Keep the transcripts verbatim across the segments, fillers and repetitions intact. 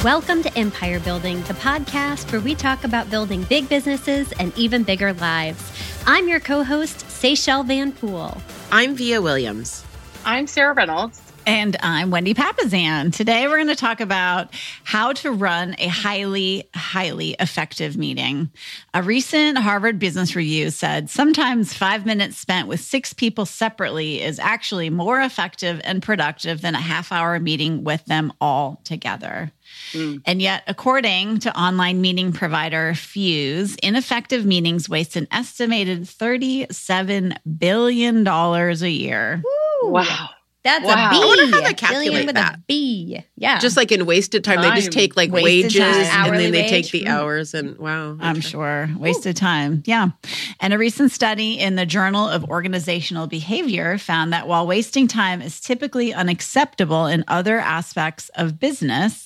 Welcome to Empire Building, the podcast where we talk about building big businesses and even bigger lives. I'm your co-host, Seychelle Van Poole. I'm Via Williams. I'm Sarah Reynolds. And I'm Wendy Papasan. Today, we're going to talk about how to run a highly, highly effective meeting. A recent Harvard Business Review said sometimes five minutes spent with six people separately is actually more effective and productive than a half-hour meeting with them all together. Mm. And yet, according to online meeting provider Fuse, ineffective meetings waste an estimated thirty-seven billion dollars a year. Woo. Wow. That's wow. a B. I wonder how they calculate Billion with that. A B. Yeah. Just like in wasted time, time. they just take like Wasted wages time. and Hourly then they wage. take the hours and wow. I'm sure. Wasted time. Yeah. And a recent study in the Journal of Organizational Behavior found that while wasting time is typically unacceptable in other aspects of business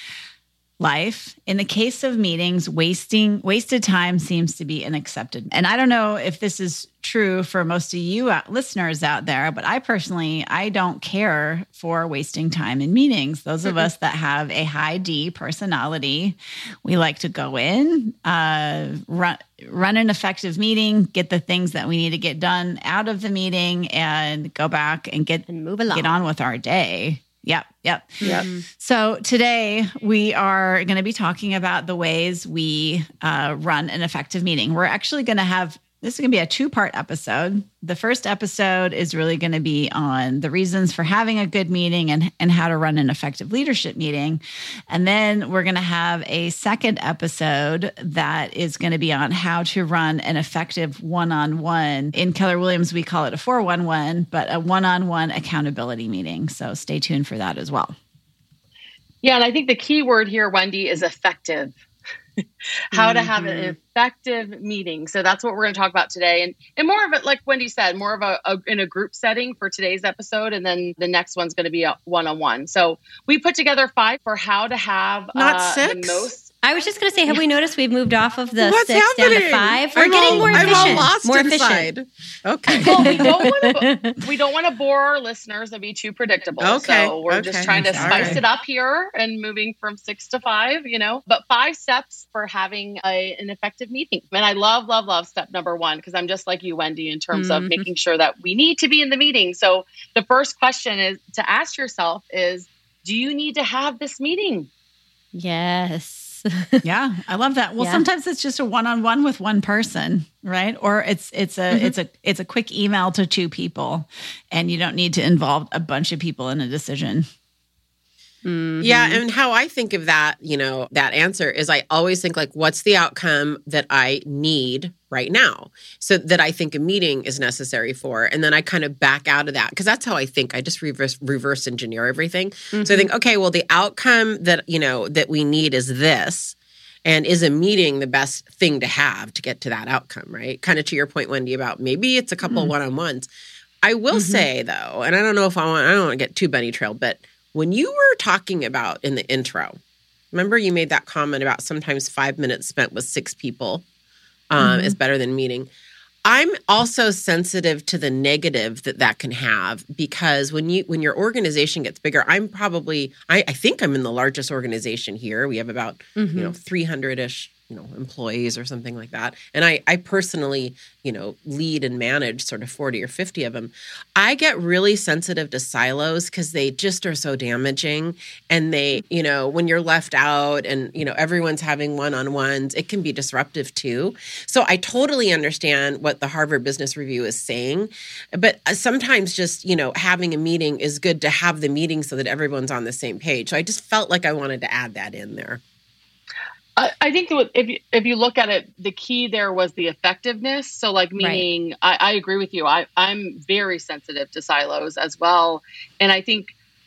life, in the case of meetings, wasting wasted time seems to be unaccepted. And I don't know if this is true for most of you out, listeners out there, but I personally, I don't care for wasting time in meetings. Those of us that have a high D personality, we like to go in, uh, run, run an effective meeting, get the things that we need to get done out of the meeting, and go back and get and move along. Get on with our day. Yep, yep. Yep. So today we are going to be talking about the ways we uh, run an effective meeting. We're actually going to have, this is going to be a two-part episode. The first episode is really going to be on the reasons for having a good meeting and, and how to run an effective leadership meeting. And then we're going to have a second episode that is going to be on how to run an effective one-on-one. In Keller Williams, we call it a four one one, but a one-on-one accountability meeting. So stay tuned for that as well. Yeah, and I think the key word here, Wendy, is effective. How mm-hmm. to have an effective meeting. So that's what we're going to talk about today. And and more of it, like Wendy said, more of a, a in a group setting for today's episode. And then the next one's going to be a one-on-one. So we put together five for how to have Not uh, six? the most. I was just going to say, have we noticed we've moved off of the What's six happening? down to five? We're I'm getting all, more I'm efficient. all lost more inside. efficient. Okay. Well, we don't want to we don't want to bore our listeners and be too predictable. Okay. So we're Okay. just trying to All spice right. it up here and moving from six to five, you know, but five steps for having a, an effective meeting. And I love, love, love step number one, because I'm just like you, Wendy, in terms Mm-hmm. of making sure that we need to be in the meeting. So the first question is to ask yourself is, do you need to have this meeting? Yes. Yeah, I love that. Well, Yeah. sometimes it's just a one-on-one with one person, right? Or it's it's a Mm-hmm. it's a it's a quick email to two people, and you don't need to involve a bunch of people in a decision. Mm-hmm. Yeah, and how I think of that, you know, that answer is I always think like, what's the outcome that I need right now? So that I think a meeting is necessary for. And then I kind of back out of that because that's how I think. I just reverse reverse engineer everything. Mm-hmm. So I think, okay, well, the outcome that, you know, that we need is this. And is a meeting the best thing to have to get to that outcome, right? Kind of to your point, Wendy, about maybe it's a couple mm-hmm. one-on-ones. I will mm-hmm. say, though, and I don't know if I want, I don't want to get too bunny trailed, but when you were talking about in the intro, remember you made that comment about sometimes five minutes spent with six people um, mm-hmm. is better than meeting. I'm also sensitive to the negative that that can have because when you when your organization gets bigger, I'm probably I, I think I'm in the largest organization here. We have about mm-hmm. you know three hundred-ish you know employees or something like that, and I I personally you know lead and manage sort of forty or fifty of them. I get really sensitive to silos because they just are so damaging, and they you know when you're left out and you know everyone's having one-on-ones, it can be disruptive too. So I totally understand what the Harvard Business Review is saying, but sometimes just you know having a meeting is good to have the meeting so that everyone's on the same page. So I just felt like I wanted to add that in there. I, I think that if you, if you look at it, the key there was the effectiveness. So like meaning, right. I, I agree with you. I, I'm very sensitive to silos as well. And I think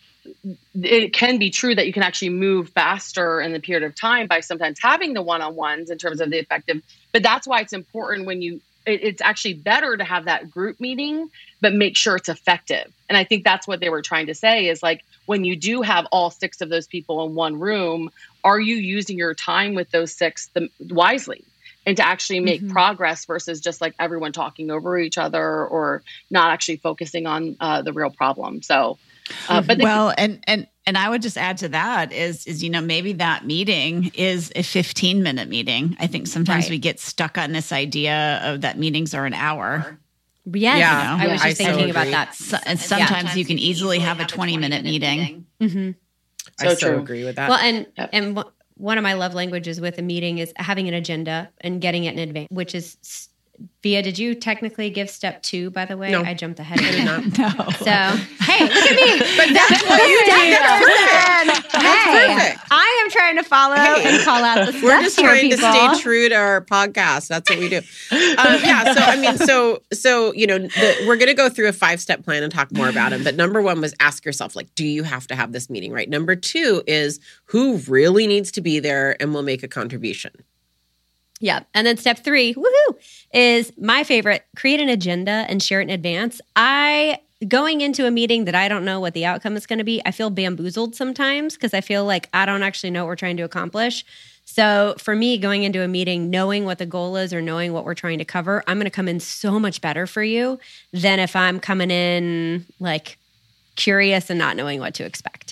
it can be true that you can actually move faster in the period of time by sometimes having the one-on-ones in terms of the effective. But that's why it's important when you, it, it's actually better to have that group meeting, but make sure it's effective. And I think that's what they were trying to say is like, when you do have all six of those people in one room, are you using your time with those six the, wisely and to actually make mm-hmm. progress versus just like everyone talking over each other or not actually focusing on uh, the real problem? So Uh, but the, well, and and and I would just add to that is is you know maybe that meeting is a fifteen minute meeting. I think sometimes Right. we get stuck on this idea of that meetings are an hour. Yes, Yeah, I was I just so thinking about agree. that. So, and sometimes you can easily have a twenty minute meeting. Mm-hmm. So I so true. agree with that. Well, and Yep. and w- one of my love languages with a meeting is having an agenda and getting it in advance, which is s- Via, did you technically give step two, by the way? No. I jumped ahead of I did you. not. No. So, hey, look at me. But that's what you do. Hey, perfect. I am trying to follow Hey, and call out the steps We're just here, trying people. to stay true to our podcast. That's what we do. Um, yeah. So, I mean, so, so, you know, the, we're going to go through a five step plan and talk more about them. But number one was ask yourself, like, do you have to have this meeting, right? Number two is who really needs to be there and will make a contribution. Yeah. And then step three, woohoo, is my favorite. Create an agenda and share it in advance. I, going into a meeting that I don't know what the outcome is going to be, I feel bamboozled sometimes because I feel like I don't actually know what we're trying to accomplish. So for me, going into a meeting, knowing what the goal is or knowing what we're trying to cover, I'm going to come in so much better for you than if I'm coming in like curious and not knowing what to expect.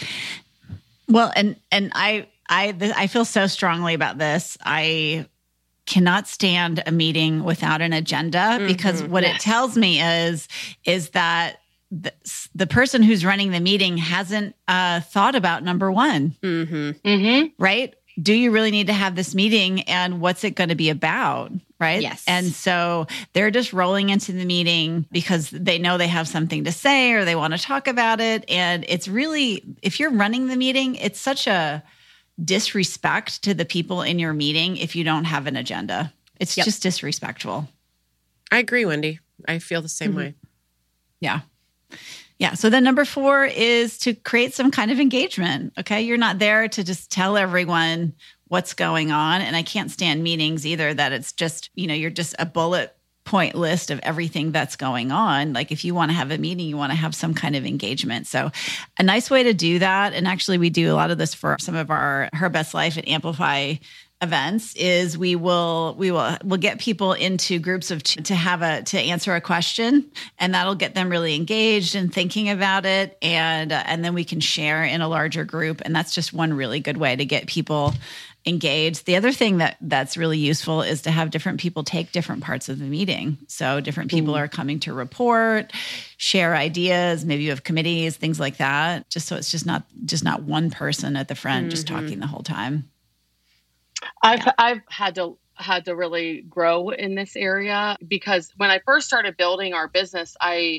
Well, and and I I th- I feel so strongly about this. I cannot stand a meeting without an agenda because what Yes. it tells me is is that the, the person who's running the meeting hasn't uh, thought about number one, Mm-hmm. Mm-hmm. right? Do you really need to have this meeting, and what's it going to be about, right? Yes. And so they're just rolling into the meeting because they know they have something to say or they want to talk about it. And it's really, if you're running the meeting, it's such a disrespect to the people in your meeting if you don't have an agenda. It's Yep. just disrespectful. I agree, Wendy. I feel the same Mhm. way. Yeah. Yeah. So then number four is to create some kind of engagement. Okay. You're not there to just tell everyone what's going on. And I can't stand meetings either that it's just, you know, you're just a bullet point list of everything that's going on. Like if you want to have a meeting, you want to have some kind of engagement. So a nice way to do that, and actually we do a lot of this for some of our Her Best Life and Amplify events, is we will we will we'll get people into groups of two to have a to answer a question, and that'll get them really engaged and thinking about it, and uh, and then we can share in a larger group, and that's just one really good way to get people engaged. The other thing that that's really useful is to have different people take different parts of the meeting. So different people are coming to report, share ideas, maybe you have committees, things like that, just so it's just not just not one person at the front just Mhm. talking the whole time. I've I've had to had to really grow in this area because when I first started building our business, I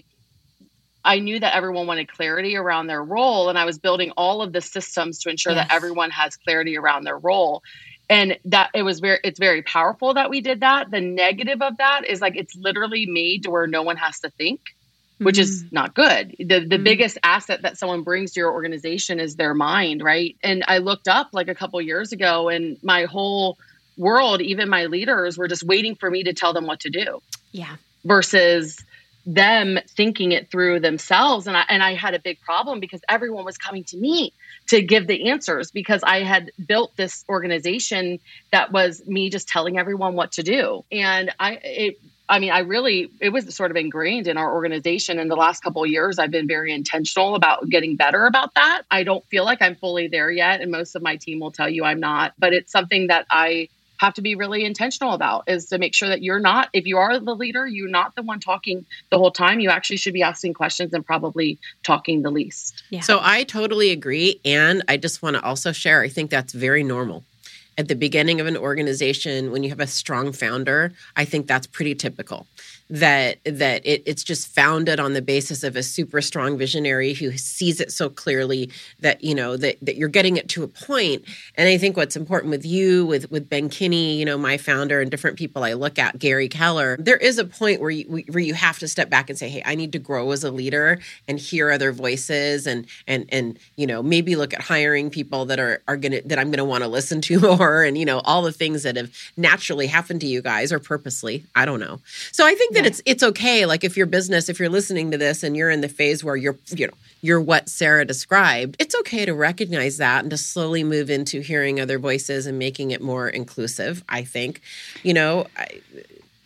I knew that everyone wanted clarity around their role, and I was building all of the systems to ensure Yes. that everyone has clarity around their role. And that it was very it's very powerful that we did that. The negative of that is like it's literally made to where no one has to think, which is not good. The the Mhm. biggest asset that someone brings to your organization is their mind, right? And I looked up like a couple years ago, and my whole world, even my leaders, were just waiting for me to tell them what to do Yeah. versus them thinking it through themselves. And I and I had a big problem because everyone was coming to me to give the answers because I had built this organization that was me just telling everyone what to do. And I it I mean, I really, it was sort of ingrained in our organization. In the last couple of years, I've been very intentional about getting better about that. I don't feel like I'm fully there yet. And most of my team will tell you I'm not, but it's something that I have to be really intentional about, is to make sure that you're not, if you are the leader, you're not the one talking the whole time. You actually should be asking questions and probably talking the least. Yeah. So I totally agree. And I just want to also share, I think that's very normal. At the beginning of an organization, when you have a strong founder, I think that's pretty typical. That that it, it's just founded on the basis of a super strong visionary who sees it so clearly that, you know, that, that you're getting it to a point. And I think what's important with you, with, with Ben Kinney, you know, my founder, and different people I look at, Gary Keller, there is a point where you, where you have to step back and say, hey, I need to grow as a leader and hear other voices, and, and, and, you know, maybe look at hiring people that are, are going to, that I'm going to want to listen to more, and, you know, all the things that have naturally happened to you guys, or purposely, I don't know. So I think that it's it's okay. Like if your business, if you're listening to this and you're in the phase where you're, you know, you're what Sarah described, it's okay to recognize that and to slowly move into hearing other voices and making it more inclusive. I think, you know, I,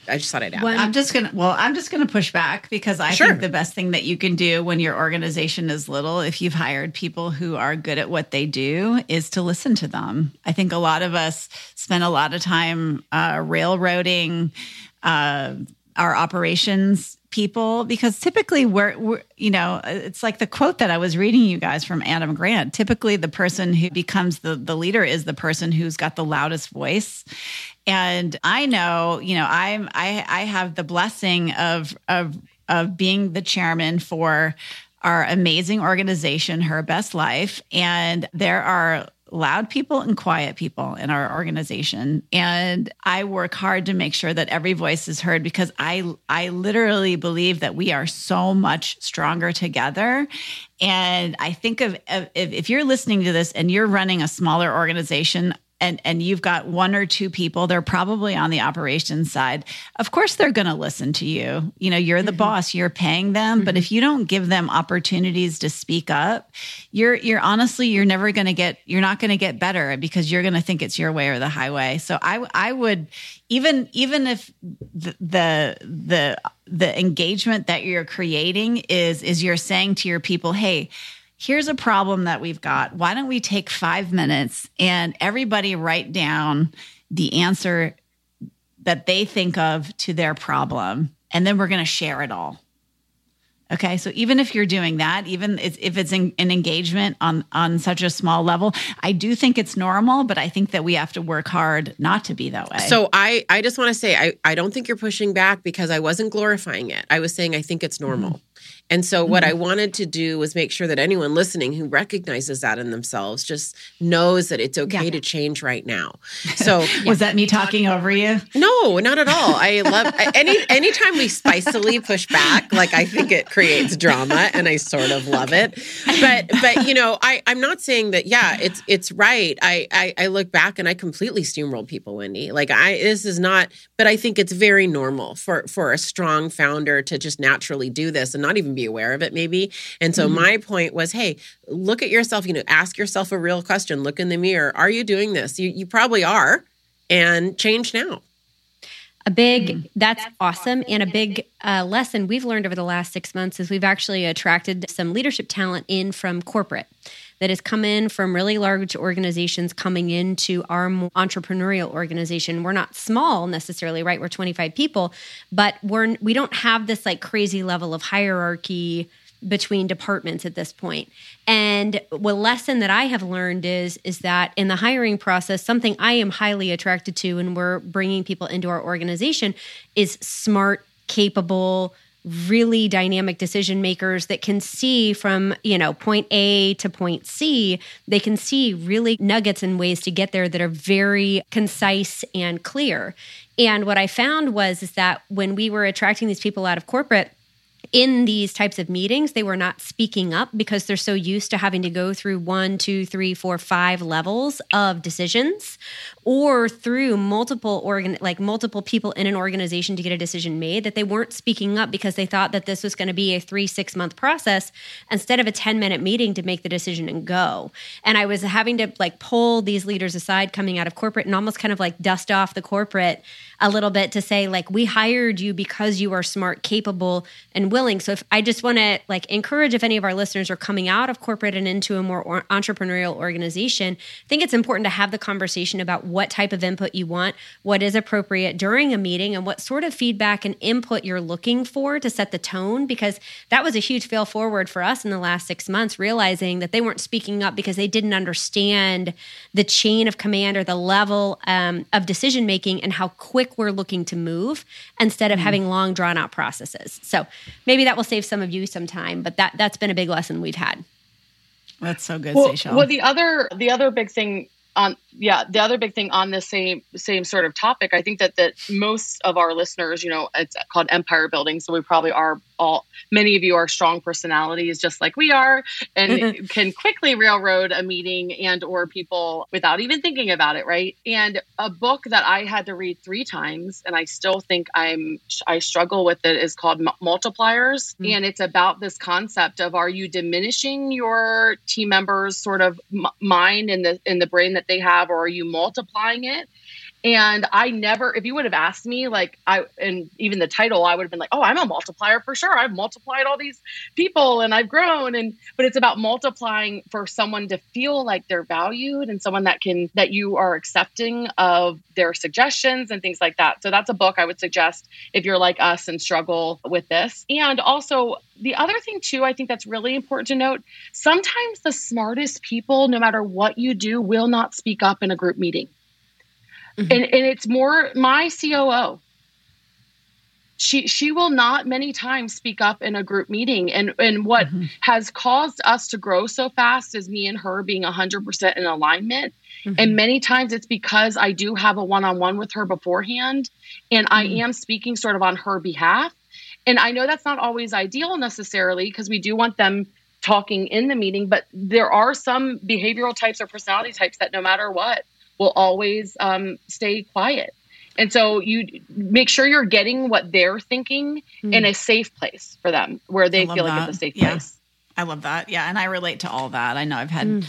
I just thought I'd add One- that. I'm just going to, well, I'm just going to push back because I Sure. think the best thing that you can do when your organization is little, if you've hired people who are good at what they do, is to listen to them. I think a lot of us spend a lot of time uh, railroading uh, our operations people because typically we're, we're, you know, it's like the quote that I was reading you guys from Adam Grant. Typically the person who becomes the, the leader is the person who's got the loudest voice. And I know, you know, I'm, I, I have the blessing of, of, of being the chairman for our amazing organization, Her Best Life. And there are loud people and quiet people in our organization. And I work hard to make sure that every voice is heard because I, I literally believe that we are so much stronger together. And I think of, of if, if you're listening to this and you're running a smaller organization, and and you've got one or two people, they're probably on the operations side. Of course, they're going to listen to you. You know, you're the mm-hmm. boss, you're paying them. Mm-hmm. But if you don't give them opportunities to speak up, you're you're honestly, you're never going to get, you're not going to get better because you're going to think it's your way or the highway. So I I would, even even if the the the, the engagement that you're creating is is you're saying to your people, hey, here's a problem that we've got. Why don't we take five minutes and everybody write down the answer that they think of to their problem, and then we're going to share it all. Okay, so even if you're doing that, even if it's an engagement on, on such a small level, I do think it's normal, but I think that we have to work hard not to be that way. So I, I just want to say, I, I don't think you're pushing back because I wasn't glorifying it. I was saying I think it's normal. Mm-hmm. And so what mm-hmm. I wanted to do was make sure that anyone listening who recognizes that in themselves just knows that it's okay yeah. to change right now. So was yeah. that me talking over you? No, not at all. I love any anytime we spicily push back, like I think it creates drama and I sort of love it. But but you know, I, I'm not saying that, yeah, it's it's right. I, I, I look back and I completely steamrolled people, Wendy. Like I this is not, but I think it's very normal for, for a strong founder to just naturally do this and not even be aware of it maybe. And so mm-hmm. my point was, hey, look at yourself, you know, ask yourself a real question, look in the mirror. Are you doing this? You you probably are, and change now. A big, mm-hmm. that's, that's awesome. awesome. And a big uh, lesson we've learned over the last six months is we've actually attracted some leadership talent in from corporate that has come in from really large organizations coming into our entrepreneurial organization. We're not small necessarily, right? We're twenty-five people, but we're, we don't have this like crazy level of hierarchy between departments at this point. And the lesson that I have learned is, is that in the hiring process, something I am highly attracted to and we're bringing people into our organization is smart, capable, really dynamic decision makers that can see from, you know, point A to point C. They can see really nuggets and ways to get there that are very concise and clear. And what I found was is that when we were attracting these people out of corporate, in these types of meetings, they were not speaking up because they're so used to having to go through one, two, three, four, five levels of decisions, or through multiple organ, like multiple people in an organization to get a decision made, that they weren't speaking up because they thought that this was going to be a three, six month process instead of a ten minute meeting to make the decision and go. And I was having to like pull these leaders aside coming out of corporate and almost kind of like dust off the corporate a little bit to say, like, we hired you because you are smart, capable, and willing. So if I just want to like encourage, if any of our listeners are coming out of corporate and into a more or- entrepreneurial organization, I think it's important to have the conversation about what type of input you want, what is appropriate during a meeting, and what sort of feedback and input you're looking for to set the tone, because that was a huge fail forward for us in the last six months, realizing that they weren't speaking up because they didn't understand the chain of command or the level um, of decision-making and how quick we're looking to move instead of mm. having long drawn-out processes. So maybe that will save some of you some time, but that, that's been a big lesson we've had. That's so good, well, Seychelle. Well, the other, the other big thing on, yeah, the other big thing on this same, same sort of topic, I think that, that most of our listeners, you know, it's called empire building. So we probably are all, many of you are strong personalities just like we are, and mm-hmm. can quickly railroad a meeting and or people without even thinking about it. Right. And a book that I had to read three times, and I still think I'm, I struggle with it, is called Multipliers. Mm-hmm. And it's about this concept of, are you diminishing your team members' sort of m- mind in the, in the brain that they have, or are you multiplying it? And I never, if you would have asked me, like, I, and even the title, I would have been like, oh, I'm a multiplier for sure. I've multiplied all these people and I've grown. And, but it's about multiplying for someone to feel like they're valued and someone that can, that you are accepting of their suggestions and things like that. So that's a book I would suggest if you're like us and struggle with this. And also, the other thing too, I think that's really important to note, sometimes the smartest people, no matter what you do, will not speak up in a group meeting. Mm-hmm. And, and it's more my C O O. She she will not many times speak up in a group meeting. And, and what mm-hmm. has caused us to grow so fast is me and her being one hundred percent in alignment. Mm-hmm. And many times it's because I do have a one-on-one with her beforehand. And mm-hmm. I am speaking sort of on her behalf. And I know that's not always ideal necessarily because we do want them talking in the meeting. But there are some behavioral types or personality types that no matter what, will always um, stay quiet. And so you make sure you're getting what they're thinking mm. in a safe place for them, where they feel that. like it's a safe yeah. place. I love that. Yeah. And I relate to all that. I know I've had mm.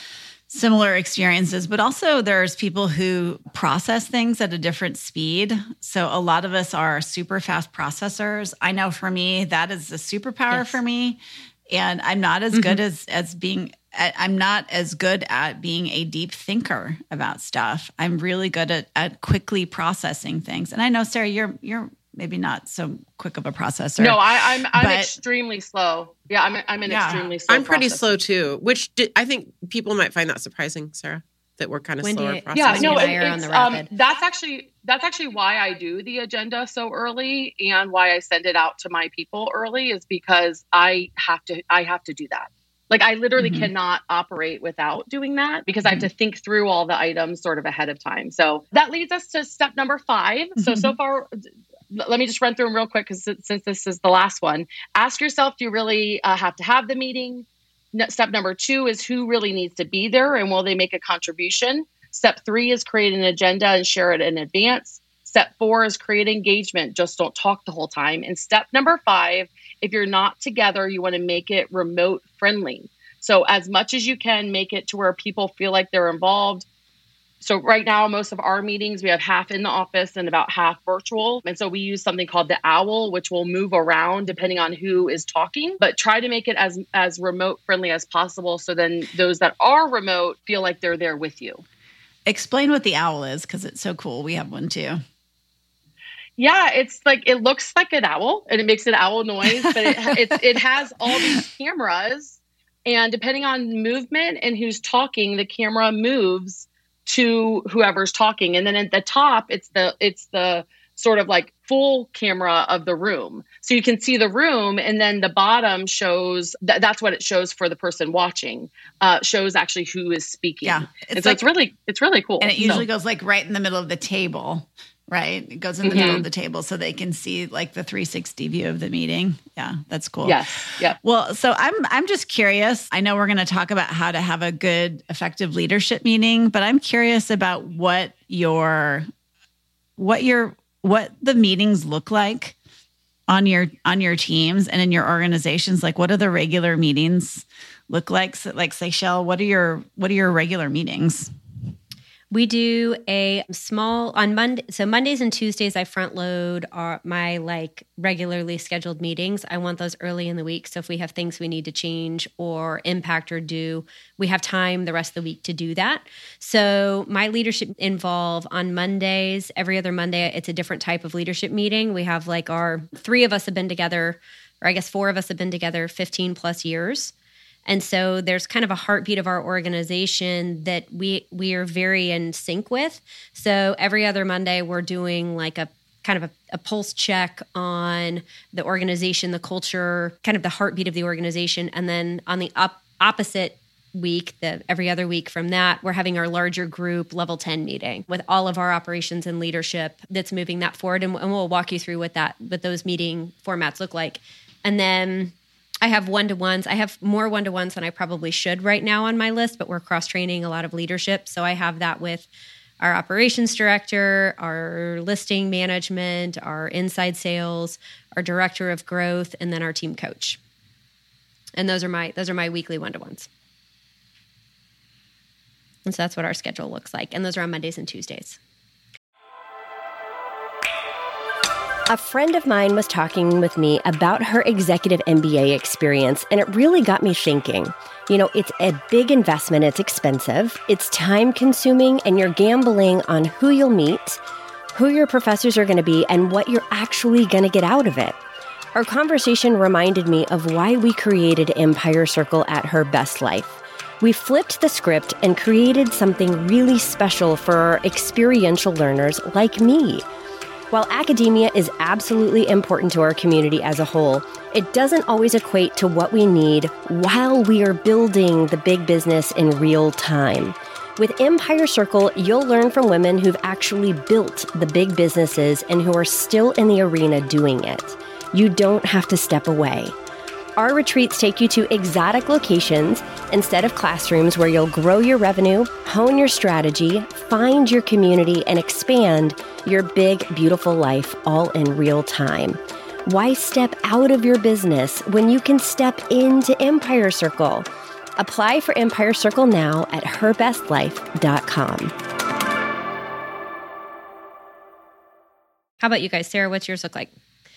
similar experiences, but also there's people who process things at a different speed. So a lot of us are super fast processors. I know for me, that is a superpower yes. for me. And I'm not as mm-hmm. good as, as being, I'm not as good at being a deep thinker about stuff. I'm really good at, at quickly processing things. And I know, Sarah, you're, you're maybe not so quick of a processor. No, I, I'm, I'm but, extremely slow. Yeah. I'm, I'm an yeah. extremely slow I'm pretty processor. slow too, which did, I think people might find that surprising, Sarah, that we're kind of When slower you, processing. Yeah, no, and it, I are on it's, the rapid. um, that's actually, that's actually why I do the agenda so early and why I send it out to my people early is because I have to, I have to do that. Like I literally mm-hmm. cannot operate without doing that because mm-hmm. I have to think through all the items sort of ahead of time. So that leads us to step number five. Mm-hmm. So, so far, let me just run through them real quick because since this is the last one, ask yourself, do you really uh, have to have the meeting? Step number two is who really needs to be there and will they make a contribution? Step three is create an agenda and share it in advance. Step four is create engagement. Just don't talk the whole time. And step number five, if you're not together, you want to make it remote friendly. So as much as you can, make it to where people feel like they're involved. So right now, most of our meetings, we have half in the office and about half virtual. And so we use something called the OWL, which will move around depending on who is talking, but try to make it as, as remote friendly as possible. So then those that are remote feel like they're there with you. Explain what the OWL is because it's so cool. We have one too. Yeah, it's like, it looks like an owl and it makes an owl noise, but it, it, it has all these cameras and depending on movement and who's talking, the camera moves to whoever's talking. And then at the top, it's the, it's the sort of like full camera of the room. So you can see the room and then the bottom shows, th- that's what it shows for the person watching, uh, shows actually who is speaking. Yeah. It's and so like, it's really, it's really cool. And it usually so. goes like right in the middle of the table. Right. It goes in the mm-hmm. middle of the table so they can see like the three sixty view of the meeting. Yeah, that's cool. Yes. Yeah. Well, so I'm I'm just curious. I know we're going to talk about how to have a good, effective leadership meeting, but I'm curious about what your what your what the meetings look like on your on your teams and in your organizations. Like what do the regular meetings look like? So, like Seychelle, what are your what are your regular meetings? We do a small on Monday. So Mondays and Tuesdays, I front load our, my like regularly scheduled meetings. I want those early in the week. So if we have things we need to change or impact or do, we have time the rest of the week to do that. So my leadership involve on Mondays, every other Monday, it's a different type of leadership meeting. We have like our three of us have been together, or I guess four of us have been together fifteen plus years. And so there's kind of a heartbeat of our organization that we we are very in sync with. So every other Monday, we're doing like a kind of a, a pulse check on the organization, the culture, kind of the heartbeat of the organization. And then on the op- opposite week, the every other week from that, we're having our larger group level ten meeting with all of our operations and leadership that's moving that forward. And, and we'll walk you through what that what those meeting formats look like. And then I have one-to-ones. I have more one-to-ones than I probably should right now on my list, but we're cross-training a lot of leadership. So I have that with our operations director, our listing management, our inside sales, our director of growth, and then our team coach. And those are my those are my weekly one-to-ones. And so that's what our schedule looks like. And those are on Mondays and Tuesdays. A friend of mine was talking with me about her executive M B A experience, and it really got me thinking. You know, it's a big investment, it's expensive, it's time-consuming, and you're gambling on who you'll meet, who your professors are going to be, and what you're actually going to get out of it. Our conversation reminded me of why we created Empire Circle at Her Best Life. We flipped the script and created something really special for our experiential learners like me. While academia is absolutely important to our community as a whole, it doesn't always equate to what we need while we are building the big business in real time. With Empire Circle, you'll learn from women who've actually built the big businesses and who are still in the arena doing it. You don't have to step away. Our retreats take you to exotic locations instead of classrooms where you'll grow your revenue, hone your strategy, find your community, and expand your big, beautiful life all in real time. Why step out of your business when you can step into Empire Circle? Apply for Empire Circle now at her best life dot com. How about you guys? Sarah, what's yours look like?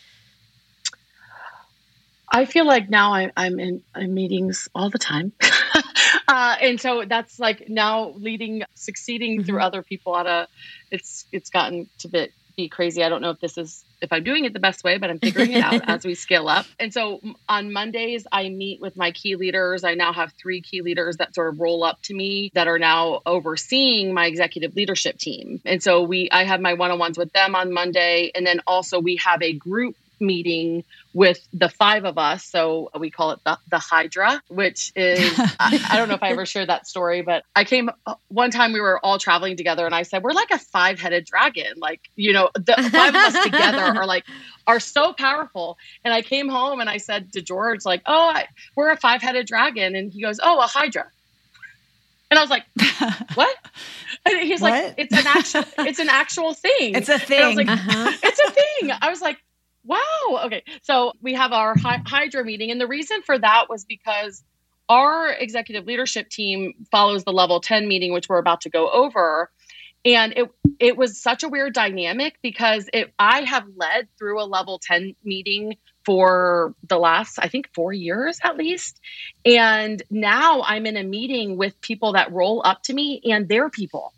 I feel like now I, I'm in, in meetings all the time. uh, and so that's like now leading, succeeding mm-hmm. through other people at a, it's, it's gotten to bit, be crazy. I don't know if this is, if I'm doing it the best way, but I'm figuring it out as we scale up. And so on Mondays, I meet with my key leaders. I now have three key leaders that sort of roll up to me that are now overseeing my executive leadership team. And so we, I have my one-on-ones with them on Monday. And then also we have a group meeting with the five of us. So we call it the, the Hydra, which is, I, I don't know if I ever shared that story, but I came one time we were all traveling together and I said, we're like a five-headed dragon. Like, you know, the five of us together are like, are so powerful. And I came home and I said to George, like, oh, I, we're a five-headed dragon. And he goes, oh, a Hydra. And I was like, what? And he's what? like, it's an actual, it's an actual thing. It's a thing. And I was like, uh-huh. It's a thing. I was like, wow. Okay. So we have our Hydra meeting. And the reason for that was because our executive leadership team follows the level ten meeting, which we're about to go over. And it it was such a weird dynamic because it, I have led through a level ten meeting for the last, I think, four years at least. And now I'm in a meeting with people that roll up to me and their people.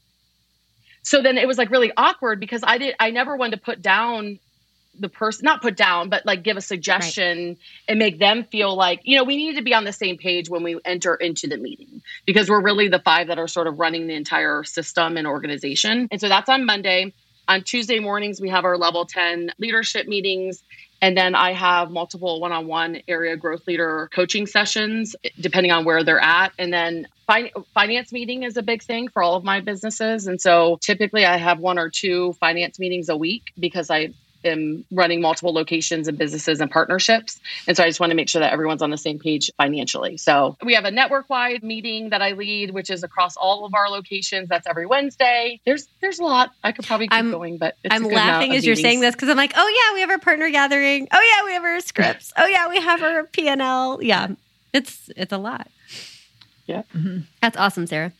So then it was like really awkward because I did I never wanted to put down the person, not put down, but like give a suggestion right. and make them feel like, you know, we need to be on the same page when we enter into the meeting because we're really the five that are sort of running the entire system and organization. And so that's on Monday. On Tuesday mornings, we have our level ten leadership meetings. And then I have multiple one-on-one area growth leader coaching sessions, depending on where they're at. And then fin- finance meeting is a big thing for all of my businesses. And so typically I have one or two finance meetings a week because I am running multiple locations and businesses and partnerships. And so I just want to make sure that everyone's on the same page financially. So we have a network-wide meeting that I lead, which is across all of our locations. That's every Wednesday. There's there's a lot. I could probably keep I'm, going, but it's I'm a good laughing as meetings. you're saying this because I'm like, oh yeah, we have our partner gathering. Oh yeah, we have our scripts. Oh yeah, we have our P and L. Yeah, it's it's a lot. Yeah. Mm-hmm. That's awesome, Sarah.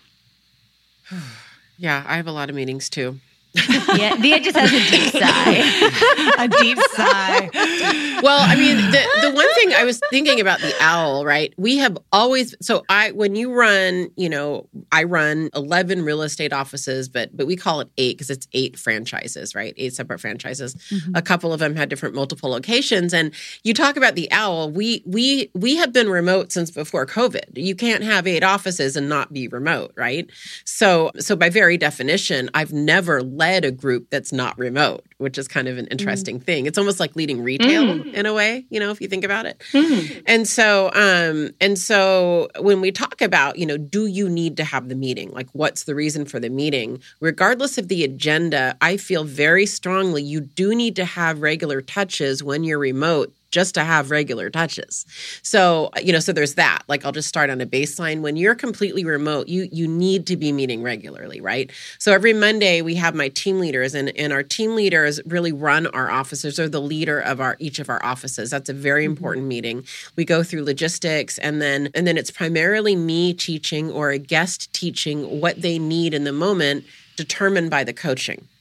Yeah, I have a lot of meetings too. Yeah, Via just has a deep sigh. A deep sigh. Well, I mean, the, the one thing I was thinking about the owl, right? We have always, so I, when you run, you know, I run eleven real estate offices, but but we call it eight because it's eight franchises, right? Eight separate franchises. Mm-hmm. A couple of them had different multiple locations. And you talk about the owl, we we we have been remote since before COVID. You can't have eight offices and not be remote, right? So so by very definition, I've never led a group that's not remote, which is kind of an interesting mm. thing. It's almost like leading retail mm. in a way, you know, if you think about it. Mm. And so, um, and so when we talk about, you know, do you need to have the meeting? Like, what's the reason for the meeting? Regardless of the agenda, I feel very strongly you do need to have regular touches when you're remote, just to have regular touches. So, you know, so there's that. Like, I'll just start on a baseline. When you're completely remote, you you need to be meeting regularly, right? So every Monday we have my team leaders, and, and our team leaders really run our offices. They're the leader of our each of our offices. That's a very mm-hmm. important meeting. We go through logistics, and then and then it's primarily me teaching or a guest teaching what they need in the moment, determined by the coaching.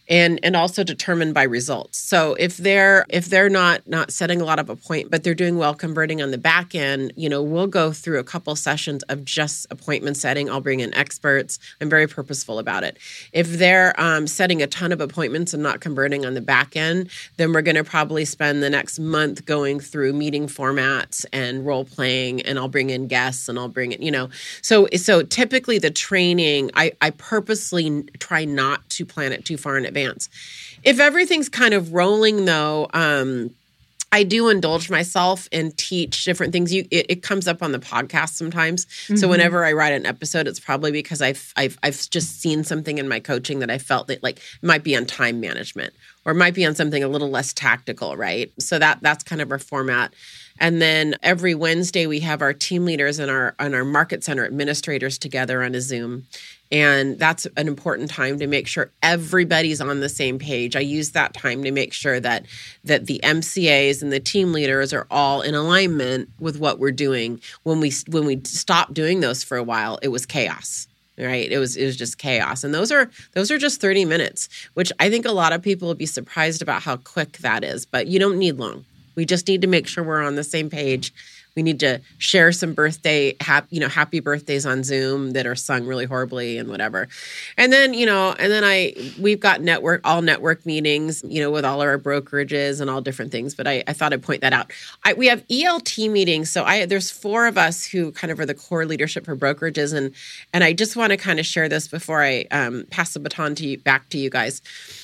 and and also determined by results. So if they're if they're not not setting a lot of appointment, but they're doing well converting on the back end, you know, we'll go through a couple sessions of just appointment setting. I'll bring in experts. I'm very purposeful about it. If they're um, setting a ton of appointments and not converting on the back end, then we're going to probably spend the next month going through meeting formats and role playing, and I'll bring in guests and I'll bring it, you know. So so typically the training, I, I purposely try not to plan it too far in advance. If everything's kind of rolling though, um, I do indulge myself and teach different things. You, it, it comes up on the podcast sometimes. Mm-hmm. So whenever I write an episode, it's probably because I've, I've I've just seen something in my coaching that I felt that like it might be on time management or it might be on something a little less tactical, right? So that that's kind of our format. And then every Wednesday we have our team leaders and our and our market center administrators together on a Zoom. And that's an important time to make sure everybody's on the same page. I use that time to make sure that that the M C As and the team leaders are all in alignment with what we're doing. When we when we stopped doing those for a while, it was chaos. Right. It was it was just chaos. And those are those are just thirty minutes, which I think a lot of people would be surprised about how quick that is. But you don't need long. We just need to make sure we're on the same page. We need to share some birthday, hap, you know, happy birthdays on Zoom that are sung really horribly and whatever. And then, you know, and then I, we've got network, all network meetings, you know, with all of our brokerages and all different things. But I, I thought I'd point that out. I, we have E L T meetings. So I, there's four of us who kind of are the core leadership for brokerages. And, and I just want to kind of share this before I um, pass the baton to you, back to you guys.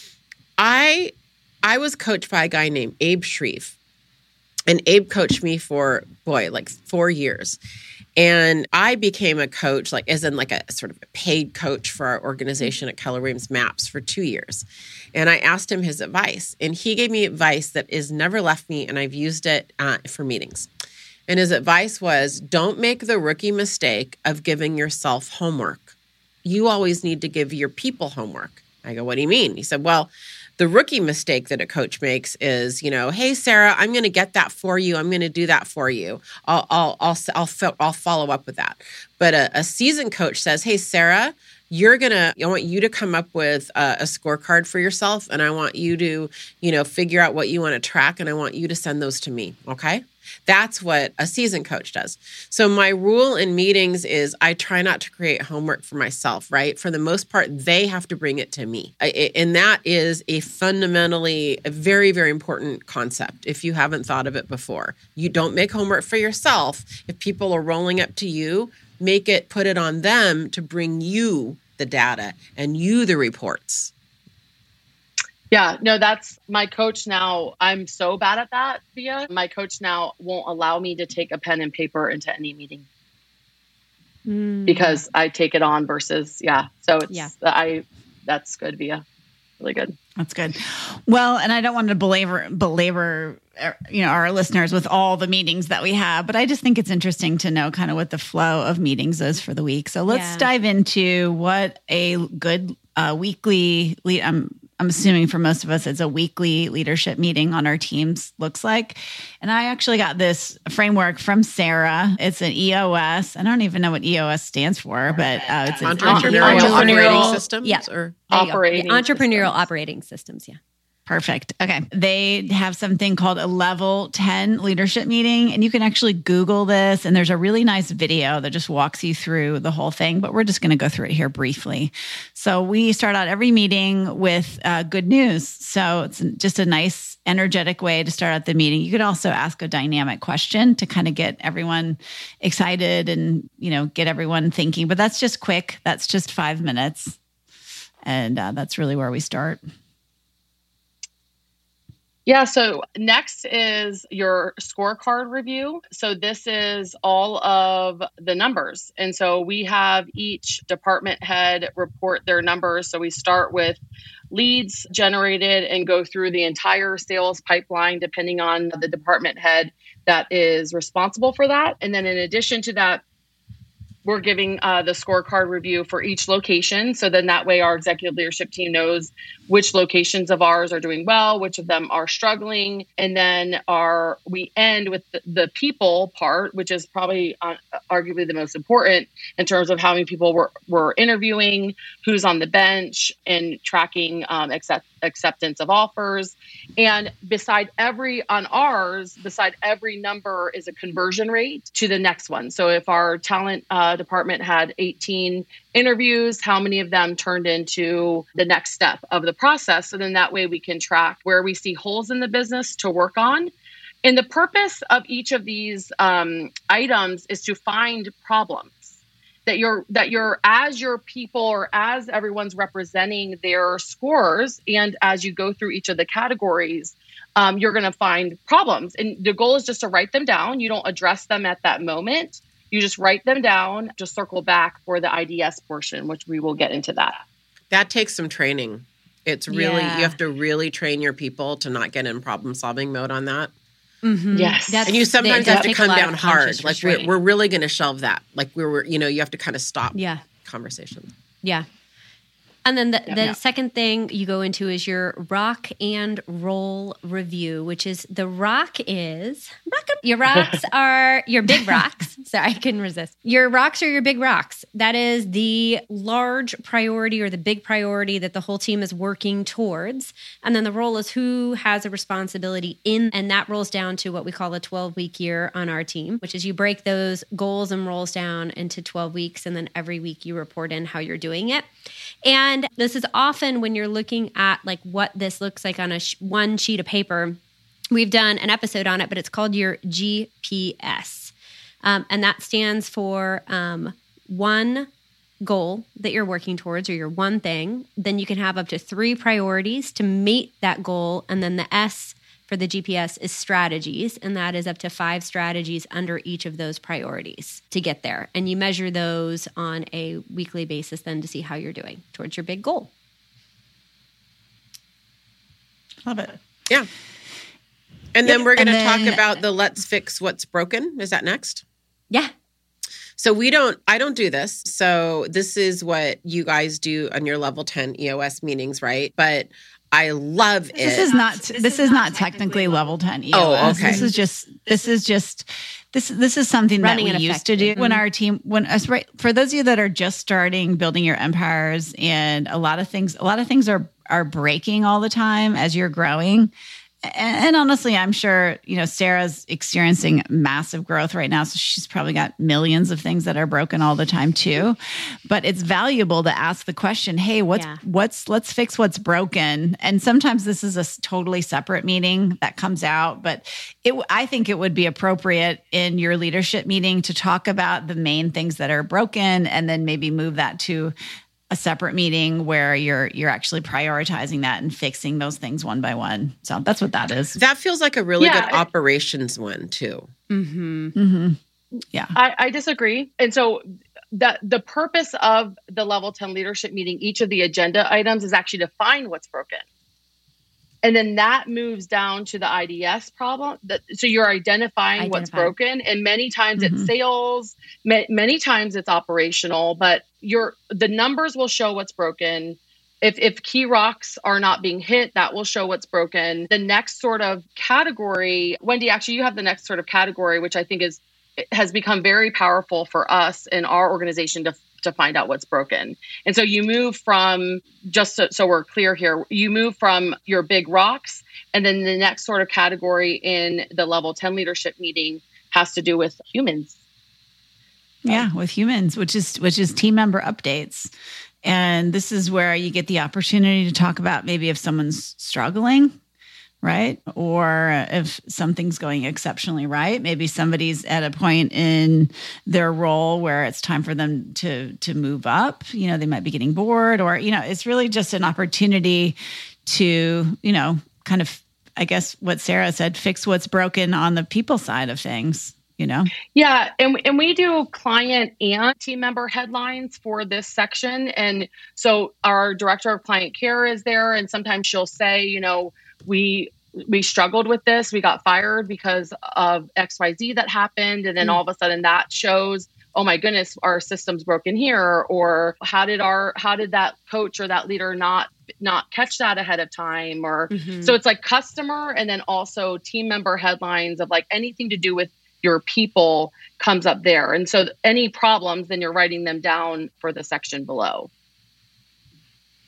I, I was coached by a guy named Abe Shreve. And Abe coached me for, boy, like four years. And I became a coach, like as in like a sort of a paid coach for our organization at Keller Williams Maps for two years. And I asked him his advice. And he gave me advice that has never left me, and I've used it uh, for meetings. And his advice was, don't make the rookie mistake of giving yourself homework. You always need to give your people homework. I go, what do you mean? He said, well, the rookie mistake that a coach makes is, you know, hey, Sarah, I'm going to get that for you. I'm going to do that for you. I'll, I'll, I'll, I'll, I'll follow up with that. But a, a seasoned coach says, hey, Sarah, you're going to, I want you to come up with a, a scorecard for yourself. And I want you to, you know, figure out what you want to track. And I want you to send those to me. Okay. That's what a seasoned coach does. So my rule in meetings is I try not to create homework for myself, right? For the most part, they have to bring it to me. I, and that is a fundamentally, a very, very important concept if you haven't thought of it before. You don't make homework for yourself. If people are rolling up to you, make it, put it on them to bring you the data and you the reports. Yeah, no, that's my coach now. I'm so bad at that, Via. My coach now won't allow me to take a pen and paper into any meeting mm. because I take it on versus, yeah. So it's, yeah. I, that's good, Via. Really good. That's good. Well, and I don't want to belabor, belabor, you know, our listeners with all the meetings that we have, but I just think it's interesting to know kind of what the flow of meetings is for the week. So let's yeah. dive into what a good uh, weekly lead. Um, I'm assuming for most of us, it's a weekly leadership meeting on our teams looks like. And I actually got this framework from Sarah. It's an E O S. I don't even know what E O S stands for, but uh, it's an entrepreneurial, entrepreneurial operating systems. Yeah. Or operating yeah. entrepreneurial systems. operating systems. Yeah. Perfect. Okay. They have something called a level ten leadership meeting, and you can actually Google this. And there's a really nice video that just walks you through the whole thing, but we're just going to go through it here briefly. So we start out every meeting with uh, good news. So it's just a nice, energetic way to start out the meeting. You could also ask a dynamic question to kind of get everyone excited and, you know, get everyone thinking, but that's just quick. That's just five minutes. And uh, that's really where we start. Yeah. So next is your scorecard review. So this is all of the numbers. And so we have each department head report their numbers. So we start with leads generated and go through the entire sales pipeline, depending on the department head that is responsible for that. And then in addition to that, we're giving uh, the scorecard review for each location. So then that way our executive leadership team knows which locations of ours are doing well, which of them are struggling. And then our we end with the, the people part, which is probably uh, arguably the most important in terms of how many people we're, we're interviewing, who's on the bench, and tracking um, et cetera. acceptance of offers. And beside every, on ours, beside every number is a conversion rate to the next one. So if our talent uh, department had eighteen interviews, how many of them turned into the next step of the process? So then that way we can track where we see holes in the business to work on. And the purpose of each of these um, items is to find problems that you're, that you're, as your people or as everyone's representing their scores, and as you go through each of the categories, um, you're going to find problems. And the goal is just to write them down. You don't address them at that moment. You just write them down, just circle back for the I D S portion, which we will get into that. That takes some training. It's really, Yeah. you have to really train your people to not get in problem solving mode on that. Mm-hmm. Yes. That's- And you sometimes it does have to take a come lot of down hard. conscious Like we're, restraint. we're really going to shelve that. Like we were, you know, you have to kind of stop Yeah. conversation. Yeah. And then the, Yeah. the Yeah. second thing you go into is your rock and roll review, which is the rock is rock, your rocks are your big rocks. Sorry, I couldn't resist. Your rocks are your big rocks. That is the large priority or the big priority that the whole team is working towards. And then the roll is who has a responsibility in, and that rolls down to what we call a twelve week year on our team, which is you break those goals and rolls down into twelve weeks. And then every week you report in how you're doing it. And this is often when you're looking at like what this looks like on a sh- one sheet of paper. We've done an episode on it, but it's called your G P S. Um, and that stands for um, one goal that you're working towards or your one thing. Then you can have up to three priorities to meet that goal. And then the S for the G P S is strategies, and that is up to five strategies under each of those priorities to get there. And you measure those on a weekly basis then to see how you're doing towards your big goal. Love it. Yeah. And then Yeah, we're going to and talk then- about the let's fix what's broken. Is that next? Yeah. So we don't, I don't do this. So this is what you guys do on your level ten E O S meetings, right? But I love it. This is not this is not technically level ten E O S. Oh, okay. This is just this is just this this is something that Running we an used to do effective. when our team when us right for those of you that are just starting building your empires, and a lot of things a lot of things are are breaking all the time as you're growing. And, and honestly, I'm sure, you know, Sarah's experiencing massive growth right now. So she's probably got millions of things that are broken all the time too. But it's valuable to ask the question, hey, what's, Yeah. what's, let's fix what's broken. And sometimes this is a s- totally separate meeting that comes out, but it, I think it would be appropriate in your leadership meeting to talk about the main things that are broken and then maybe move that to a separate meeting where you're you're actually prioritizing that and fixing those things one by one. So that's what that is. That feels like a really Yeah, good I- operations one too. Mm-hmm. Mm-hmm. Yeah. I, I disagree. And so the, the purpose of the level ten leadership meeting, each of the agenda items is actually to find what's broken. And then that moves down to the I D S problem. That, so you're identifying what's Identify. broken. And many times Mhm. it's sales, ma- many times it's operational, but your the numbers will show what's broken. If, if key rocks are not being hit, that will show what's broken. The next sort of category, Wendy, actually, you have the next sort of category, which I think is has become very powerful for us in our organization to to find out what's broken. And so you move from, just so, so we're clear here, you move from your big rocks, and then the next sort of category in the level ten leadership meeting has to do with humans. Yeah, with humans, which is which is team member updates. And this is where you get the opportunity to talk about maybe if someone's struggling, right? Or if something's going exceptionally right. Maybe somebody's at a point in their role where it's time for them to to move up. You know, they might be getting bored, or, you know, it's really just an opportunity to, you know, kind of, I guess what Sarah said, fix what's broken on the people side of things, you know? Yeah, and and we do client and team member headlines for this section. And so our director of client care is there, and sometimes she'll say, you know, we we struggled with this, we got fired because of X Y Z that happened, and then all of a sudden that shows, oh my goodness, our system's broken here, or how did our how did that coach or that leader not not catch that ahead of time, or Mhm. so it's like customer and then also team member headlines of like anything to do with your people comes up there. And so any problems, then you're writing them down for the section below.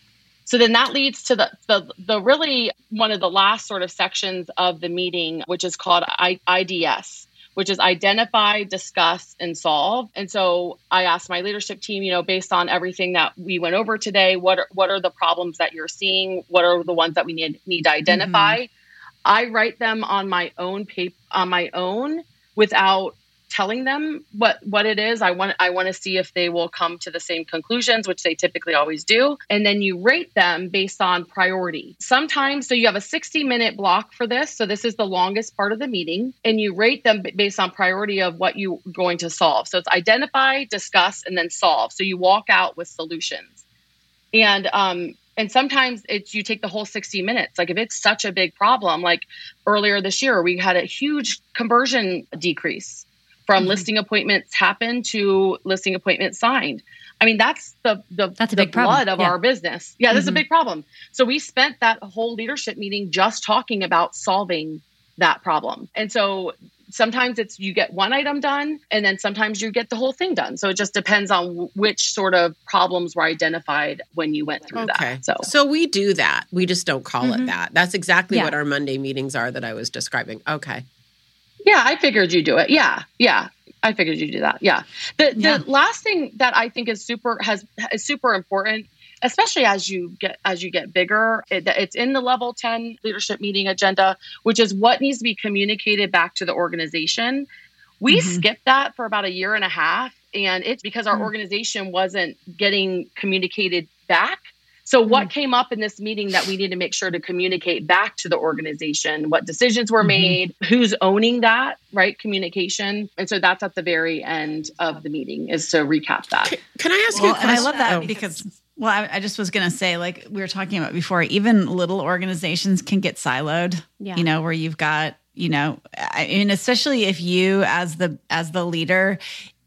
So then that leads to the, the the really one of the last sort of sections of the meeting, which is called I, IDS, which is identify, discuss, and solve. And so I asked my leadership team, you know, based on everything that we went over today, what are, what are the problems that you're seeing? What are the ones that we need, need to identify? Mm-hmm. I write them on my own paper, on my own, without telling them what, what it is. I want I want to see if they will come to the same conclusions, which they typically always do. And then you rate them based on priority. Sometimes, so you have a sixty minute block for this. So this is the longest part of the meeting. And you rate them based on priority of what you're going to solve. So it's identify, discuss, and then solve. So you walk out with solutions. And um, and sometimes it's you take the whole sixty minutes. Like if it's such a big problem, like earlier this year, we had a huge conversion decrease from mm-hmm. listing appointments happened to listing appointments signed. I mean, that's the the, that's a the big blood problem. of Yeah. our business. Yeah, this mm-hmm. is a big problem. So we spent that whole leadership meeting just talking about solving that problem. And so sometimes it's you get one item done, and then sometimes you get the whole thing done. So it just depends on w- which sort of problems were identified when you went through okay. that. So, so we do that. We just don't call mm-hmm. it that. That's exactly yeah. what our Monday meetings are that I was describing. Okay. yeah, I figured you do it. Yeah, yeah. I figured you do that. Yeah. The Yeah. the last thing that I think is super has is super important, especially as you get as you get bigger, it, it's in the level ten leadership meeting agenda, which is what needs to be communicated back to the organization. We Mm-hmm. skipped that for about a year and a half, and it's because our Mm. organization wasn't getting communicated back. So what came up in this meeting that we need to make sure to communicate back to the organization, what decisions were Mhm. made, who's owning that, right? Communication. And so that's at the very end of the meeting is to recap that. Can, can I ask Well, you a and I question? love that Oh. because, well, I, I just was going to say, like we were talking about before, even little organizations can get siloed, Yeah. you know, where you've got, you know, I mean, especially if you as the, as the leader,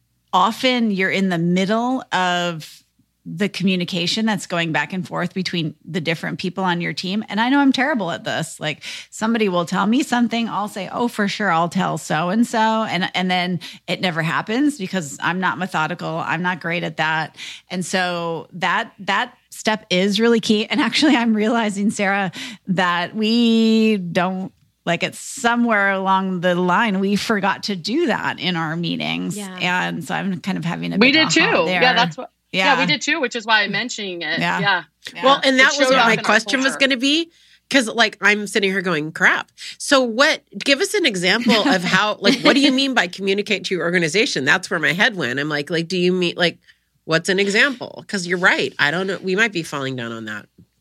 often you're in the middle of the communication that's going back and forth between the different people on your team. And I know I'm terrible at this. Like somebody will tell me something, I'll say, oh, for sure, I'll tell so-and-so. And, and then it never happens because I'm not methodical. I'm not great at that. And so that, that step is really key. And actually I'm realizing, Sarah, that we don't, like it's somewhere along the line, we forgot to do that in our meetings. Yeah. And so I'm kind of having a We big did too. aha there. Yeah, that's what. Yeah. Yeah. we did too, which is why I'm mentioning it. Yeah. Yeah. Yeah. Well, and that It was showed what up my in our question was culture. going to be. Because, like, I'm sitting here going, crap. So, what? Give us an example of how, like, what do you mean by communicate to your organization? That's where my head went. I'm like, like, do you mean, like, what's an example? Because you're right. I don't know. We might be falling down on that.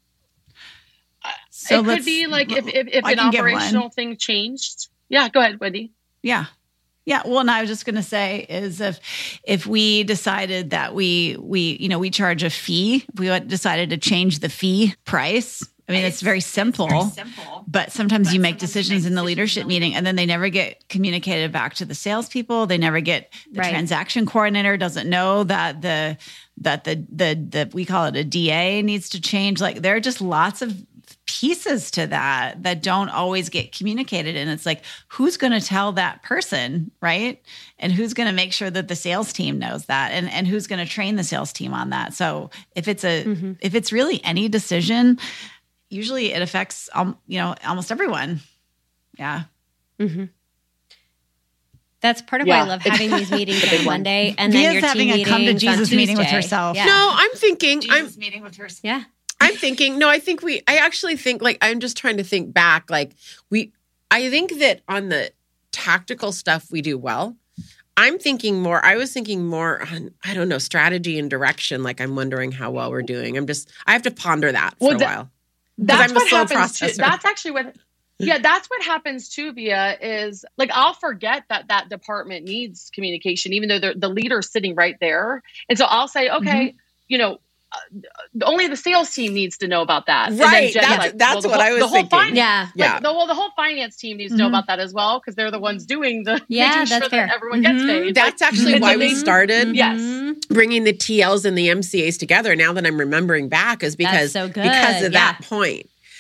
So it could let's- be like if, if, if I an can give operational one. thing changed. Yeah, go ahead, Wendy. Yeah. Yeah. Well, and I was just going to say is if, if we decided that we, we, you know, we charge a fee, if we decided to change the fee price. I mean, it's very simple, It's very simple. but sometimes But you make sometimes you decisions make in the decisions leadership in the meeting and then they never get communicated back to the salespeople. They never get the Right. transaction coordinator doesn't know that the, that the, the, the, we call it a D A needs to change. Like there are just lots of pieces to that that don't always get communicated. And it's like, who's going to tell that person, right? And who's going to make sure that the sales team knows that and, and who's going to train the sales team on that? So if it's a, Mm-hmm. if it's really any decision, usually it affects, um, you know, almost everyone. Yeah. Mm-hmm. That's part of Yeah. why I love having these meetings It's a big on one. Monday and Via's then your having team a come to meetings on Jesus meeting with Tuesday. herself. Yeah. No, I'm thinking, I'm, Jesus meeting with her. Yeah. I'm thinking, no, I think we, I actually think, like, I'm just trying to think back. Like, we, I think that on the tactical stuff we do well. I'm thinking more, I was thinking more on, I don't know, strategy and direction. Like, I'm wondering how well we're doing. I'm just, I have to ponder that for Well, a that- while. That's I'm a what slow happens. Too. processor. That's actually what. Yeah, that's what happens too, Via, is like I'll forget that that department needs communication, even though the the leader's sitting right there. And so I'll say, okay, you know, uh, only the sales team needs to know about that. And then Right, Jen's that's- like, that's well, the what whole, I was the whole thinking. Finance, Yeah. Yeah. Like, the, well, the whole finance team needs to know Mhm. about that as well because they're the ones doing the Yeah, making that's sure fair. that everyone gets Mhm. paid. That's Like, actually and why so we they- started Yes. Mhm. bringing the T Ls and the M C As together. Now that I'm remembering back is because, so good. because of Yeah. that point.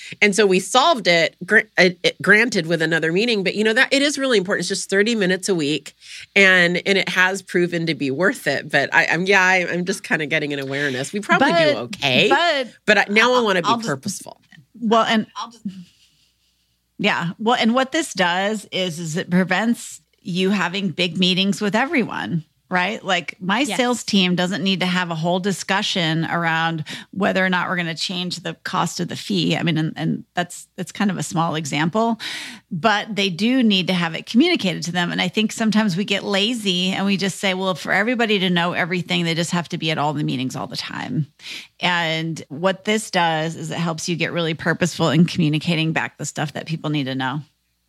And so we solved it, gr- it, granted, with another meeting. But, you know, that it is really important. It's just thirty minutes a week. And and it has proven to be worth it. But I, I'm, yeah, I, I'm just kind of getting an awareness. We probably but, do okay. But, but I, now I want to be I'll purposeful. Just, well, and I'll just, yeah. Well, and what this does is, is it prevents you having big meetings with everyone. Right? Like my yes. sales team doesn't need to have a whole discussion around whether or not we're going to change the cost of the fee. I mean, and, and that's, that's kind of a small example, but they do need to have it communicated to them. And I think sometimes we get lazy and we just say, well, for everybody to know everything, they just have to be at all the meetings all the time. And what this does is it helps you get really purposeful in communicating back the stuff that people need to know.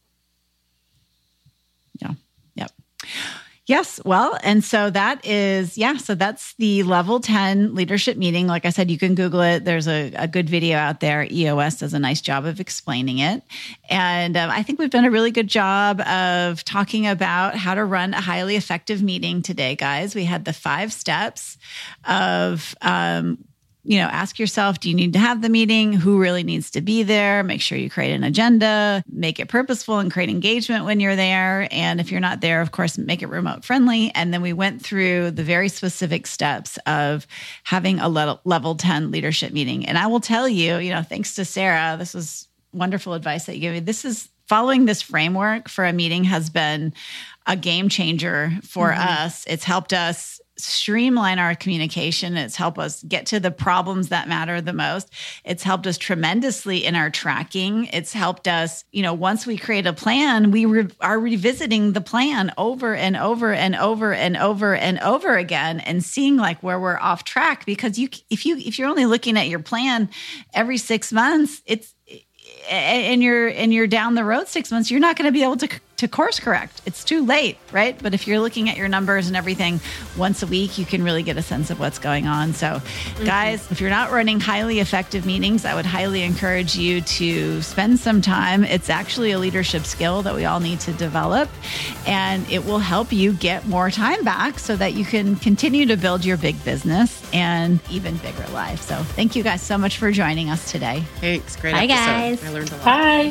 Yeah. Yep. Yes. Well, and so that is, yeah, so that's the level ten leadership meeting. Like I said, you can Google it. There's a, a good video out there. E O S does a nice job of explaining it. And um, I think we've done a really good job of talking about how to run a highly effective meeting today, guys. We had the five steps of, um, you know, ask yourself, do you need to have the meeting? Who really needs to be there? Make sure you create an agenda, make it purposeful and create engagement when you're there. And if you're not there, of course, make it remote friendly. And then we went through the very specific steps of having a level, level ten leadership meeting. And I will tell you, you know, thanks to Sarah, this was wonderful advice that you gave me. This is following this framework for a meeting has been a game changer for mm-hmm. us. It's helped us streamline our communication. It's helped us get to the problems that matter the most. It's helped us tremendously in our tracking. It's helped us, you know, once we create a plan, we re- are revisiting the plan over and over and over and over and over again and seeing like where we're off track. Because you, if you, if you're only looking at your plan every six months, it's, and you're, and you're down the road six months, you're not going to be able to to course correct. It's too late, right? But if you're looking at your numbers and everything once a week, you can really get a sense of what's going on. So mm-hmm. guys, if you're not running highly effective meetings, I would highly encourage you to spend some time. It's actually a leadership skill that we all need to develop, and it will help you get more time back so that you can continue to build your big business and even bigger life. So thank you guys so much for joining us today. Thanks. Great Bye, episode. guys. I learned a lot. Bye.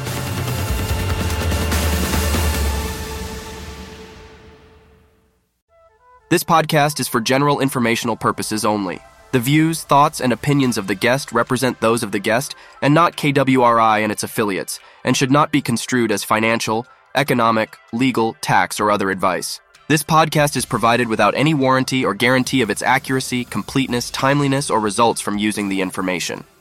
This podcast is for general informational purposes only. The views, thoughts, and opinions of the guest represent those of the guest and not K W R I and its affiliates, and should not be construed as financial, economic, legal, tax, or other advice. This podcast is provided without any warranty or guarantee of its accuracy, completeness, timeliness, or results from using the information.